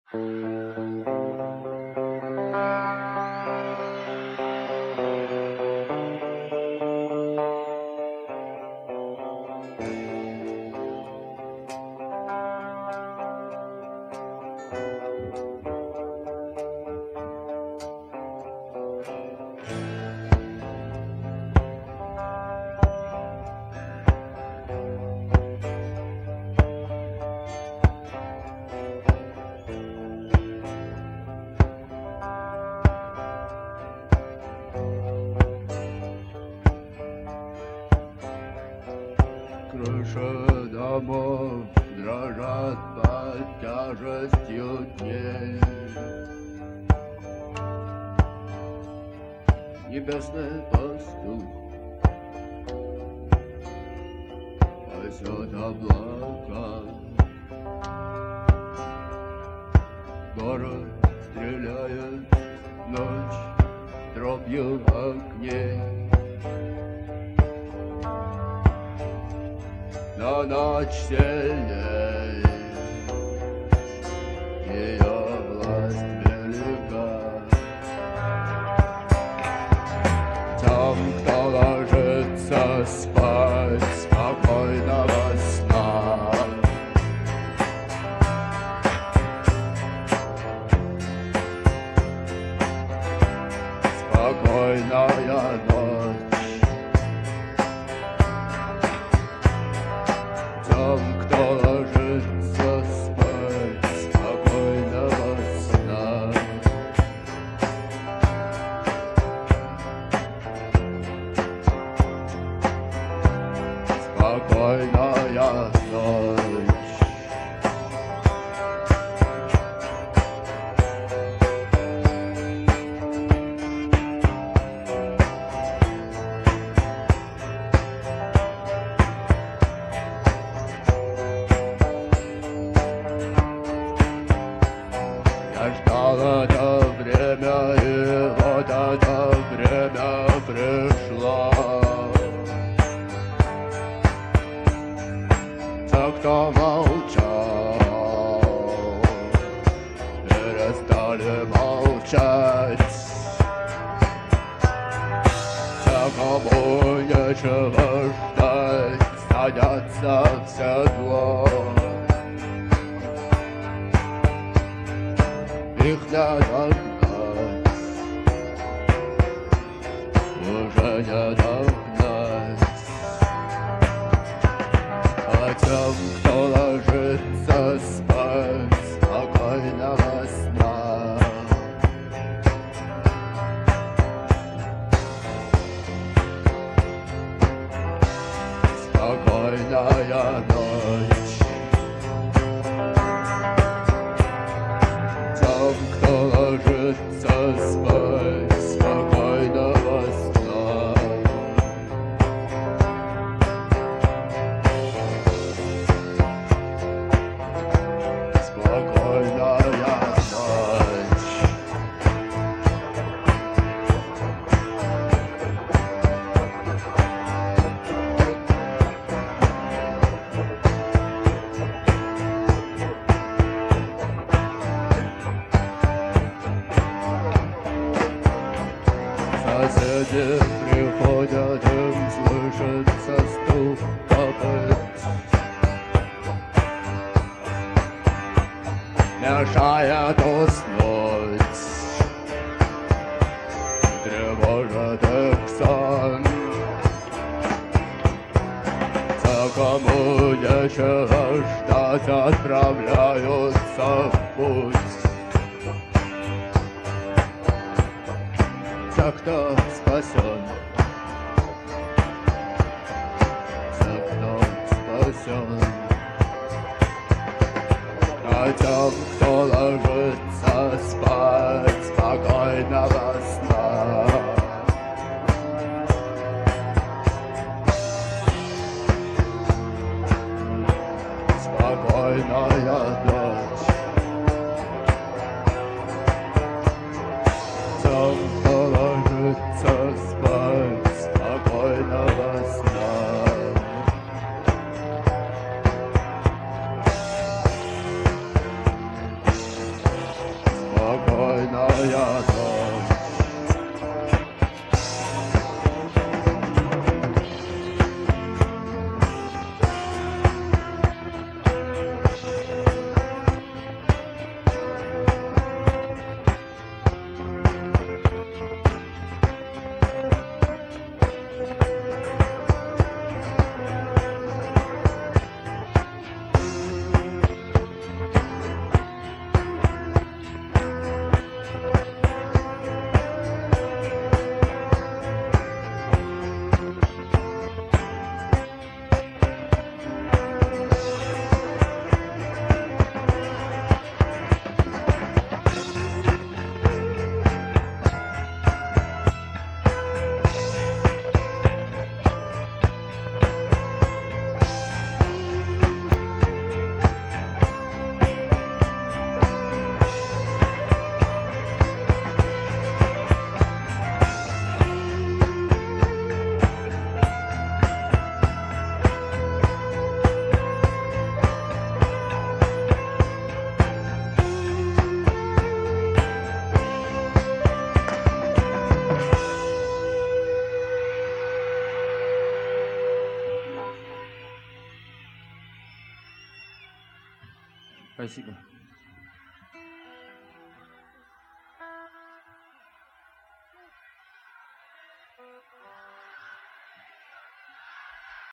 Крыши домов дрожат под тяжестью дней. Небесный пастух пасет облака. Город стреляет, ночь дробью огней. Но ночь сильней, ее власть велика. Тем, кто ложится спать спокойного сна, спокойная ночь. Тем, кто ложится спать спокойного сна, спокойная ночь. Я ждал это время, и вот это время пришло. Те, кто молчал, перестали молчать. Те, кому нечего ждать, садятся в седло. Их не догнать, уже не догнать. А тем, кто ложится спать спокойного сна, спокойная ночь. Тем, кто ложится спать спокойного сна, спокойная ночь. Соседи приходят, им слышится стук копыт. Мешает уснуть, тревожит их сон. Те, кому нечего ждать, отправляются в путь. Те, кто спасен, те, кто спасен. А тем, кто ложится спать спокойного сна, спокойная ночь. Тем, кто ложится спокойная ночь. Спасибо.